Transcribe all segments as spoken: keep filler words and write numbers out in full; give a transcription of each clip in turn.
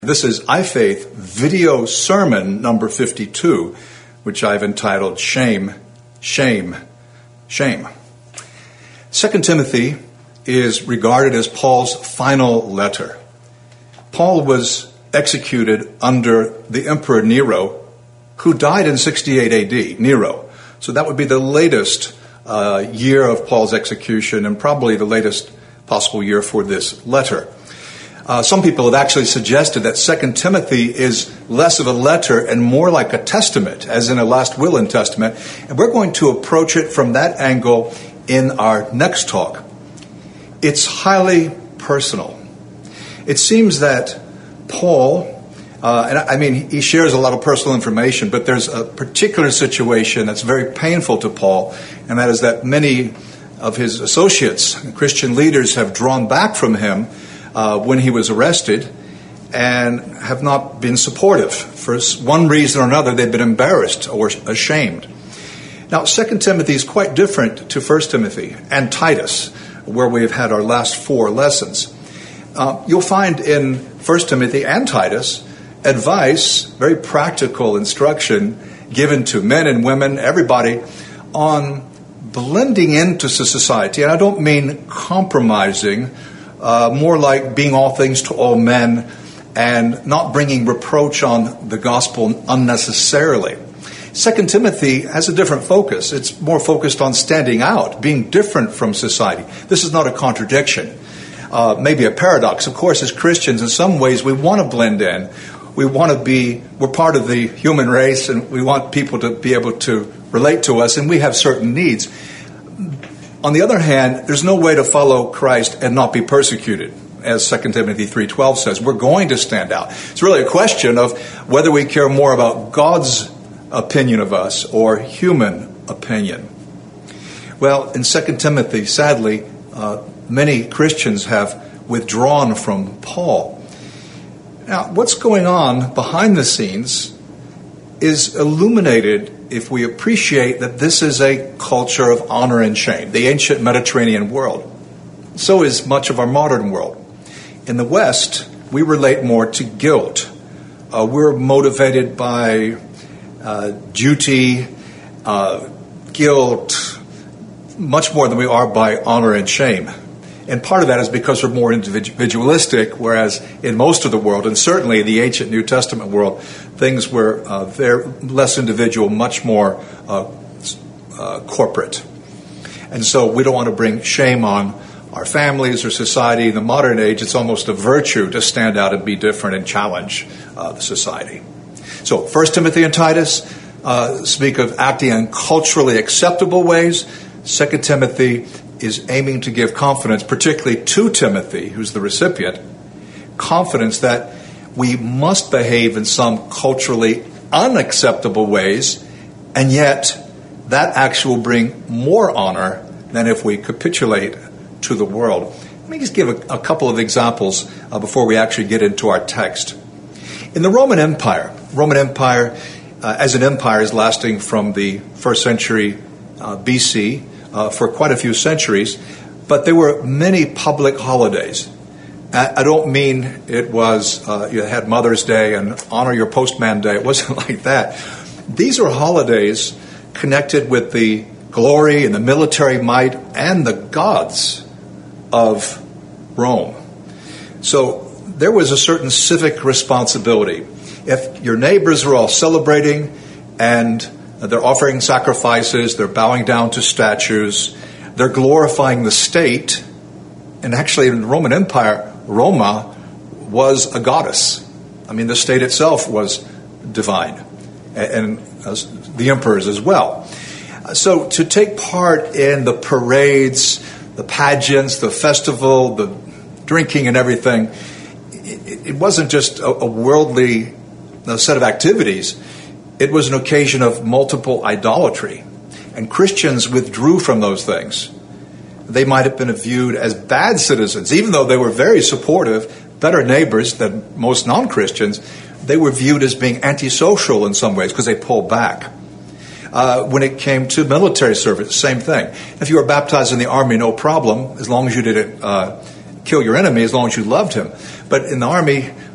This is iFaith video sermon number fifty-two, which I've entitled Shame, Shame, Shame. Second Timothy is regarded as Paul's final letter. Paul was executed under the Emperor Nero, who died in sixty-eight A D, Nero. So that would be the latest uh, year of Paul's execution and probably the latest possible year for this letter. Uh, some people have actually suggested that Second Timothy is less of a letter and more like a testament, as in a last will and testament. And we're going to approach it from that angle in our next talk. It's highly personal. It seems that Paul, uh, and I mean, he shares a lot of personal information, but there's a particular situation that's very painful to Paul, and that is that many of his associates, Christian leaders, have drawn back from him Uh, when he was arrested and have not been supportive. For one reason or another, they've been embarrassed or ashamed. Now, Second Timothy is quite different to First Timothy and Titus, where we've had our last four lessons. Uh, you'll find in First Timothy and Titus advice, very practical instruction given to men and women, everybody, on blending into society. And I don't mean compromising, Uh, more like being all things to all men and not bringing reproach on the gospel unnecessarily. Second Timothy has a different focus. It's more focused on standing out, being different from society. This is not a contradiction, uh, maybe a paradox. Of course, as Christians, in some ways, we want to blend in. We want to be, we're part of the human race, and we want people to be able to relate to us, and we have certain needs. On the other hand, there's no way to follow Christ and not be persecuted, as Second Timothy three twelve says. We're going to stand out. It's really a question of whether we care more about God's opinion of us or human opinion. Well, in Second Timothy, sadly, uh, many Christians have withdrawn from Paul. Now, what's going on behind the scenes is illuminated if we appreciate that this is a culture of honor and shame, the ancient Mediterranean world. So is much of our modern world. In the West, we relate more to guilt. Uh, we're motivated by uh, duty, uh, guilt, much more than we are by honor and shame. And part of that is because we're more individualistic, whereas in most of the world, and certainly in the ancient New Testament world, things were uh, very less individual, much more uh, uh, corporate. And so we don't want to bring shame on our families or society. In the modern age, it's almost a virtue to stand out and be different and challenge uh, the society. So First Timothy and Titus uh, speak of acting in culturally acceptable ways. Second Timothy is aiming to give confidence, particularly to Timothy, who's the recipient, confidence that we must behave in some culturally unacceptable ways, and yet that actually will bring more honor than if we capitulate to the world. Let me just give a, a couple of examples uh, before we actually get into our text. In the Roman Empire, Roman Empire uh, as an empire is lasting from the first century uh, B C, Uh, for quite a few centuries, but there were many public holidays. I, I don't mean it was, uh, you had Mother's Day and Honor Your Postman Day. It wasn't like that. These are holidays connected with the glory and the military might and the gods of Rome. So there was a certain civic responsibility. If your neighbors are all celebrating and they're offering sacrifices, they're bowing down to statues, they're glorifying the state. And actually in the Roman Empire, Roma was a goddess. I mean, the state itself was divine, and uh, the emperors as well. So to take part in the parades, the pageants, the festival, the drinking and everything, it, it wasn't just a, a worldly a set of activities. It was an occasion of multiple idolatry, and Christians withdrew from those things. They might have been viewed as bad citizens, even though they were very supportive, better neighbors than most non-Christians. They were viewed as being antisocial in some ways because they pulled back. Uh, when it came to military service, same thing. If you were baptized in the army, no problem, as long as you didn't uh, kill your enemy, as long as you loved him. But in the army,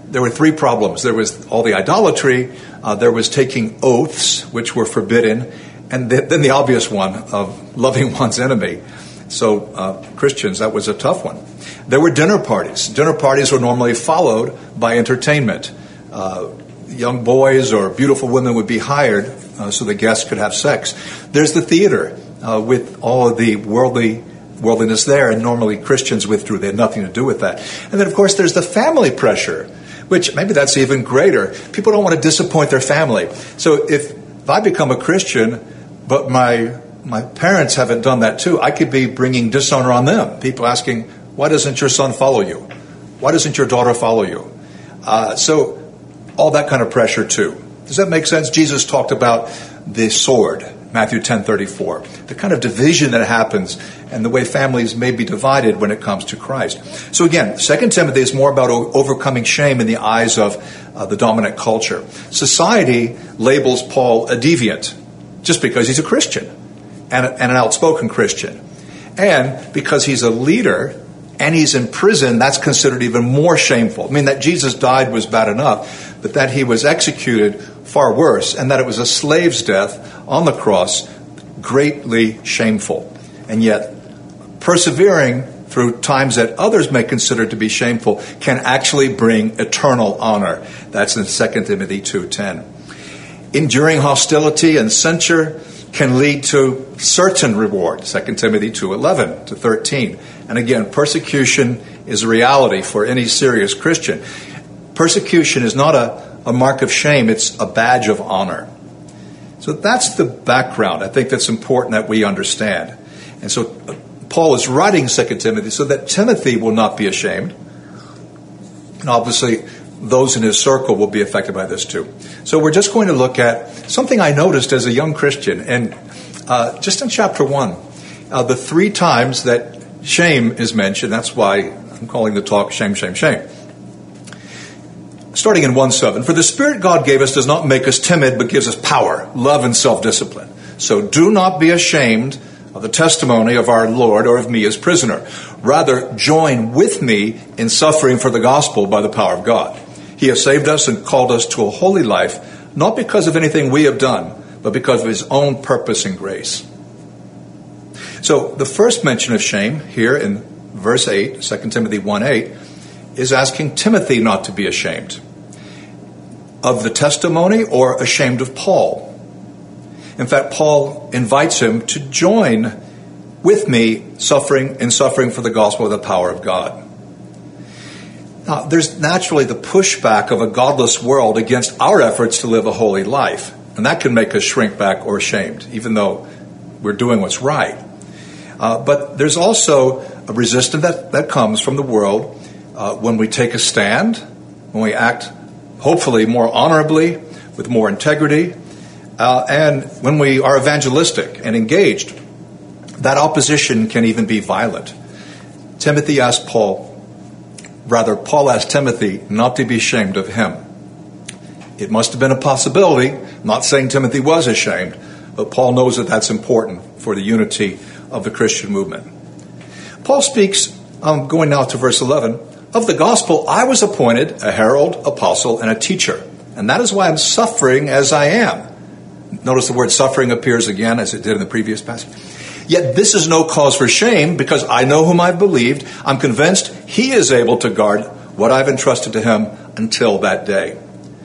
there were three problems. There was all the idolatry, uh, there was taking oaths, which were forbidden, and th- then the obvious one of loving one's enemy. So uh, Christians, that was a tough one. There were dinner parties. Dinner parties were normally followed by entertainment. Uh, young boys or beautiful women would be hired uh, so the guests could have sex. There's the theater uh, with all of the worldly worldliness there, and normally Christians withdrew. They had nothing to do with that. And then, of course, there's the family pressure, which maybe that's even greater. People don't want to disappoint their family. So if, if I become a Christian, but my my parents haven't done that too, I could be bringing dishonor on them. People asking, why doesn't your son follow you? Why doesn't your daughter follow you? Uh, so all that kind of pressure too. Does that make sense? Jesus talked about the sword, Matthew ten thirty-four, the kind of division that happens and the way families may be divided when it comes to Christ. So again, Second Timothy is more about o- overcoming shame in the eyes of uh, the dominant culture. Society labels Paul a deviant just because he's a Christian and, a, and an outspoken Christian. And because he's a leader and he's in prison, that's considered even more shameful. I mean, that Jesus died was bad enough, but that he was executed, far worse, and that it was a slave's death on the cross, greatly shameful. And yet, persevering through times that others may consider to be shameful can actually bring eternal honor. That's in Second Timothy two ten. Enduring hostility and censure can lead to certain reward, Second Timothy two eleven to thirteen. And again, persecution is a reality for any serious Christian. Persecution is not a, a mark of shame, it's a badge of honor. So that's the background. I think that's important that we understand. And so Paul is writing Second Timothy so that Timothy will not be ashamed. And obviously, those in his circle will be affected by this too. So we're just going to look at something I noticed as a young Christian. And uh, just in chapter one, uh, the three times that shame is mentioned, that's why I'm calling the talk Shame, Shame, Shame. Starting in one seven, for the Spirit God gave us does not make us timid, but gives us power, love, and self-discipline. So do not be ashamed of the testimony of our Lord or of me as prisoner. Rather, join with me in suffering for the gospel by the power of God. He has saved us and called us to a holy life, not because of anything we have done, but because of his own purpose and grace. So the first mention of shame here in verse eight, Second Timothy one eight, is asking Timothy not to be ashamed of the testimony or ashamed of Paul. In fact, Paul invites him to join with me suffering in suffering for the gospel of the power of God. Now, there's naturally the pushback of a godless world against our efforts to live a holy life. And that can make us shrink back or ashamed, even though we're doing what's right. Uh, but there's also a resistance that, that comes from the world uh, when we take a stand, when we act hopefully more honorably, with more integrity, uh, and when we are evangelistic and engaged. That opposition can even be violent. Timothy asked Paul, rather, Paul asked Timothy not to be ashamed of him. It must have been a possibility. I'm not saying Timothy was ashamed, but Paul knows that that's important for the unity of the Christian movement. Paul speaks, um, going now to verse eleven, of the gospel I was appointed a herald, apostle, and a teacher. And that is why I'm suffering as I am. Notice the word suffering appears again as it did in the previous passage. Yet this is no cause for shame, because I know whom I've believed. I'm convinced he is able to guard what I've entrusted to him until that day.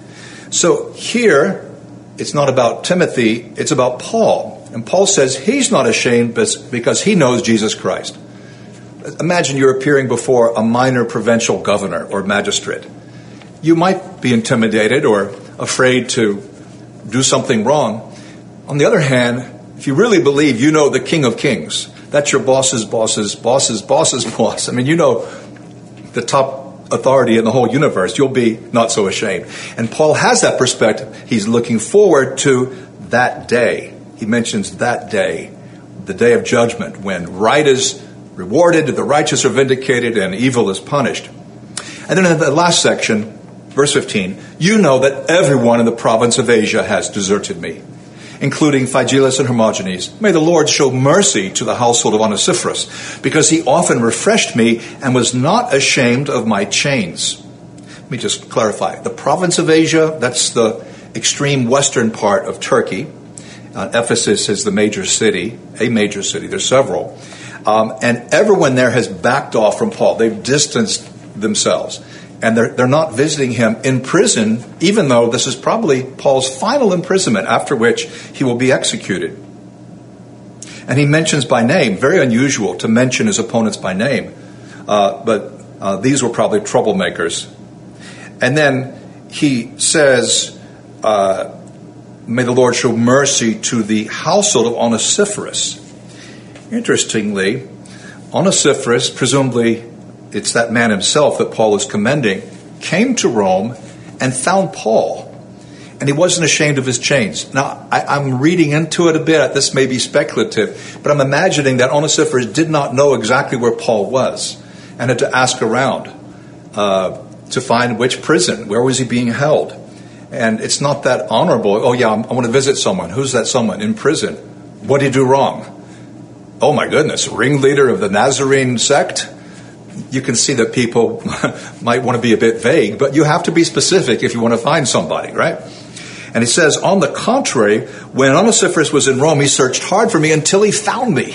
So here, it's not about Timothy, it's about Paul. And Paul says he's not ashamed because he knows Jesus Christ. Imagine you're appearing before a minor provincial governor or magistrate. You might be intimidated or afraid to do something wrong. On the other hand, if you really believe you know the King of Kings, that's your boss's boss's boss's boss's boss. I mean, you know the top authority in the whole universe. You'll be not so ashamed. And Paul has that perspective. He's looking forward to that day. He mentions that day, the day of judgment, when right is rewarded, the righteous are vindicated, and evil is punished. And then in the last section, verse fifteen, you know that everyone in the province of Asia has deserted me, including Phygelus and Hermogenes. May the Lord show mercy to the household of Onesiphorus, because he often refreshed me and was not ashamed of my chains. Let me just clarify. The province of Asia, that's the extreme western part of Turkey. Uh, Ephesus is the major city, a major city. There's several. Um, and everyone there has backed off from Paul. They've distanced themselves. And they're, they're not visiting him in prison, even though this is probably Paul's final imprisonment, after which he will be executed. And he mentions by name, very unusual to mention his opponents by name, uh, but uh, these were probably troublemakers. And then he says, uh, may the Lord show mercy to the household of Onesiphorus. Interestingly, Onesiphorus, presumably it's that man himself that Paul is commending, came to Rome and found Paul. And he wasn't ashamed of his chains. Now, I, I'm reading into it a bit. This may be speculative, but I'm imagining that Onesiphorus did not know exactly where Paul was and had to ask around uh, to find which prison. Where was he being held? And it's not that honorable. Oh, yeah, I'm, I want to visit someone. Who's that someone? In prison. What did he do wrong? Oh, my goodness, ringleader of the Nazarene sect? You can see that people might want to be a bit vague, but you have to be specific if you want to find somebody, right? And he says, on the contrary, when Onesiphorus was in Rome, he searched hard for me until he found me.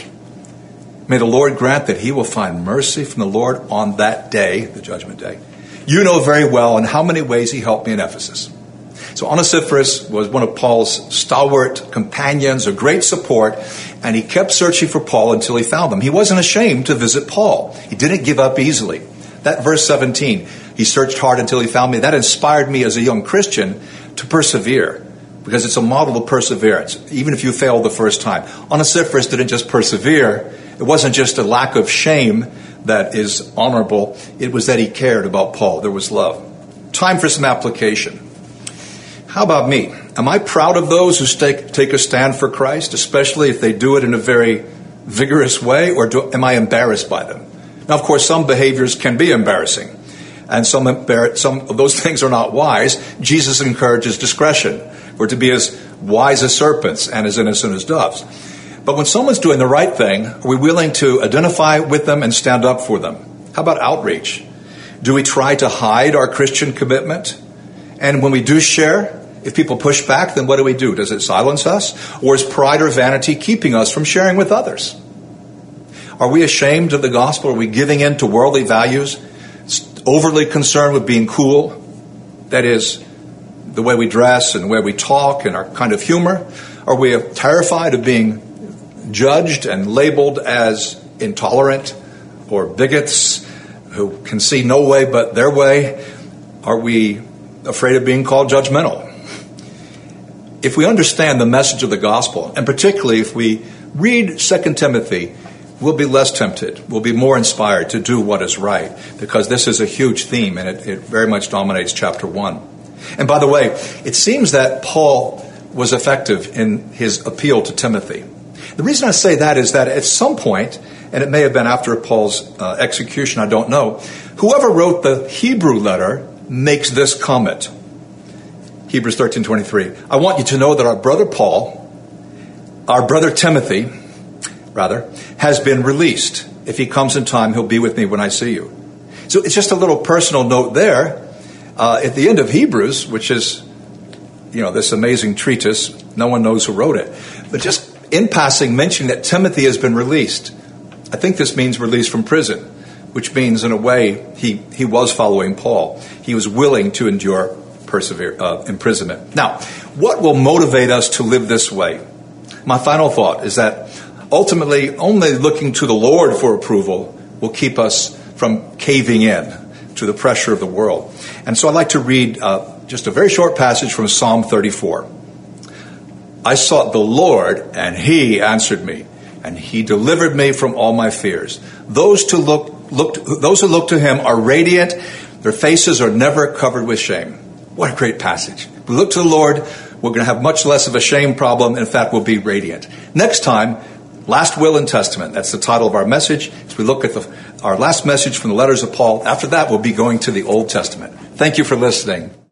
May the Lord grant that he will find mercy from the Lord on that day, the judgment day. You know very well in how many ways he helped me in Ephesus. So Onesiphorus was one of Paul's stalwart companions, a great support, and he kept searching for Paul until he found him. He wasn't ashamed to visit Paul. He didn't give up easily. That verse seventeen, he searched hard until he found me, that inspired me as a young Christian to persevere, because it's a model of perseverance, even if you fail the first time. Onesiphorus didn't just persevere. It wasn't just a lack of shame that is honorable. It was that he cared about Paul. There was love. Time for some application. How about me? Am I proud of those who take, take a stand for Christ, especially if they do it in a very vigorous way, or do, am I embarrassed by them? Now, of course, some behaviors can be embarrassing, and some, embar- some of those things are not wise. Jesus encourages discretion. We're to be as wise as serpents and as innocent as doves. But when someone's doing the right thing, are we willing to identify with them and stand up for them? How about outreach? Do we try to hide our Christian commitment? And when we do share, if people push back, then what do we do? Does it silence us? Or is pride or vanity keeping us from sharing with others? Are we ashamed of the gospel? Are we giving in to worldly values? Overly concerned with being cool? That is, the way we dress and the way we talk and our kind of humor? Are we terrified of being judged and labeled as intolerant or bigots who can see no way but their way? Are we afraid of being called judgmental? If we understand the message of the gospel, and particularly if we read Second Timothy, we'll be less tempted. We'll be more inspired to do what is right, because this is a huge theme, and it, it very much dominates chapter one. And by the way, it seems that Paul was effective in his appeal to Timothy. The reason I say that is that at some point, and it may have been after Paul's uh, execution, I don't know, whoever wrote the Hebrew letter makes this comment. Hebrews thirteen twenty-three. I want you to know that our brother Paul, our brother Timothy, rather, has been released. If he comes in time, he'll be with me when I see you. So it's just a little personal note there. Uh, at the end of Hebrews, which is, you know, this amazing treatise, no one knows who wrote it, but just in passing mentioning that Timothy has been released. I think this means released from prison, which means in a way he, he was following Paul. He was willing to endure persevere uh, imprisonment. Now, what will motivate us to live this way? My final thought is that ultimately only looking to the Lord for approval will keep us from caving in to the pressure of the world. And so I'd like to read uh, just a very short passage from Psalm thirty-four. I sought the Lord, and he answered me, and he delivered me from all my fears. Those to look, look to, those who look to him are radiant. Their faces are never covered with shame. What a great passage. We look to the Lord, we're going to have much less of a shame problem. In fact, we'll be radiant. Next time, Last Will and Testament. That's the title of our message. As we look at the, our last message from the letters of Paul, after that, we'll be going to the Old Testament. Thank you for listening.